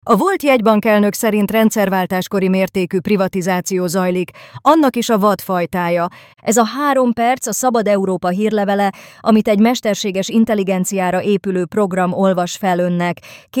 A volt jegybankelnök szerint rendszerváltáskori mértékű privatizáció zajlik, annak is a vadfajtája. Ez a 3 perc a Szabad Európa hírlevele, amit egy mesterséges intelligenciára épülő program olvas fel önnek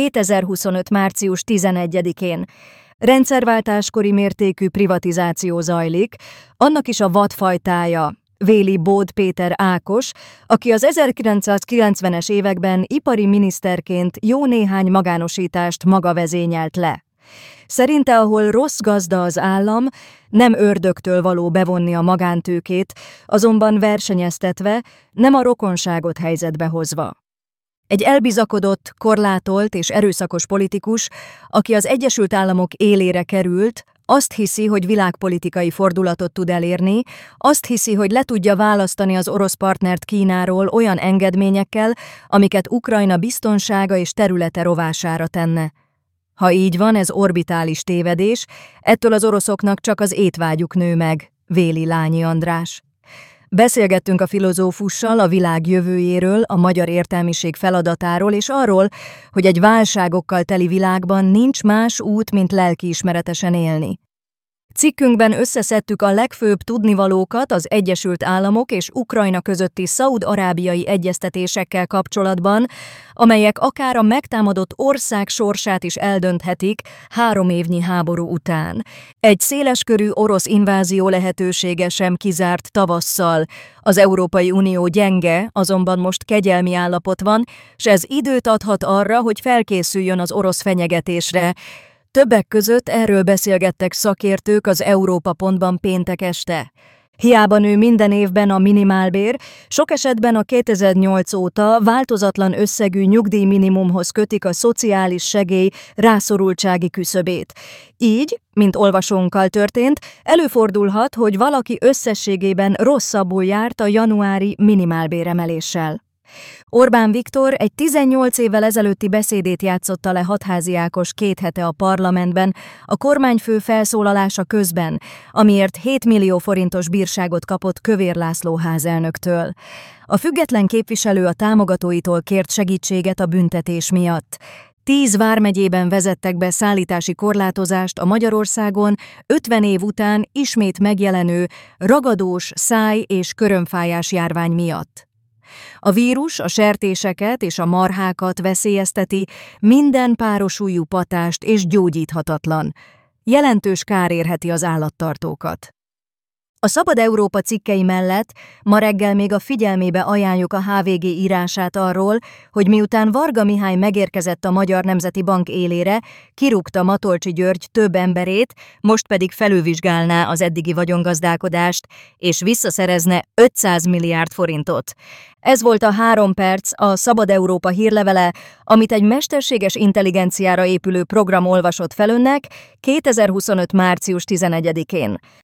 2025. március 11-én. Rendszerváltáskori mértékű privatizáció zajlik, annak is a vadfajtája, véli Bód Péter Ákos, aki az 1990-es években ipari miniszterként jó néhány magánosítást maga vezényelt le. Szerinte, ahol rossz gazda az állam, nem ördögtől való bevonni a magántőkét, azonban versenyeztetve, nem a rokonságot helyzetbe hozva. Egy elbizakodott, korlátolt és erőszakos politikus, aki az Egyesült Államok élére került, azt hiszi, hogy világpolitikai fordulatot tud elérni, azt hiszi, hogy le tudja választani az orosz partnert Kínáról olyan engedményekkel, amiket Ukrajna biztonsága és területe rovására tenne. Ha így van, ez orbitális tévedés, ettől az oroszoknak csak az étvágyuk nő meg, véli Lányi András. Beszélgettünk a filozófussal a világ jövőjéről, a magyar értelmiség feladatáról és arról, hogy egy válságokkal teli világban nincs más út, mint lelkiismeretesen élni. Cikkünkben összeszedtük a legfőbb tudnivalókat az Egyesült Államok és Ukrajna közötti szaúd-arábiai egyeztetésekkel kapcsolatban, amelyek akár a megtámadott ország sorsát is eldönthetik 3 évnyi háború után. Egy széleskörű orosz invázió lehetősége sem kizárt tavasszal. Az Európai Unió gyenge, azonban most kegyelmi állapot van, s ez időt adhat arra, hogy felkészüljön az orosz fenyegetésre. Többek között erről beszélgettek szakértők az Európa.ban péntek este. Hiába nő minden évben a minimálbér, sok esetben a 2008 óta változatlan összegű nyugdíjminimumhoz kötik a szociális segély rászorultsági küszöbét. Így, mint olvasónkkal történt, előfordulhat, hogy valaki összességében rosszabbul járt a januári minimálbéremeléssel. Orbán Viktor egy 18 évvel ezelőtti beszédét játszotta le Hatházi Ákos 2 hete a parlamentben a kormányfő felszólalása közben, amiért 7 millió forintos bírságot kapott Kövér László házelnöktől. A független képviselő a támogatóitól kért segítséget a büntetés miatt. 10 vármegyében vezettek be szállítási korlátozást a Magyarországon 50 év után ismét megjelenő ragadós száj- és körömfájás járvány miatt. A vírus a sertéseket és a marhákat veszélyezteti, minden párosujjú patást és gyógyíthatatlan. Jelentős kár érheti az állattartókat. A Szabad Európa cikkei mellett ma reggel még a figyelmébe ajánljuk a HVG írását arról, hogy miután Varga Mihály megérkezett a Magyar Nemzeti Bank élére, kirúgta Matolcsy György több emberét, most pedig felülvizsgálná az eddigi vagyongazdálkodást, és visszaszerezne 500 milliárd forintot. Ez volt a 3 perc, a Szabad Európa hírlevele, amit egy mesterséges intelligenciára épülő program olvasott fel önnek 2025. március 11-én.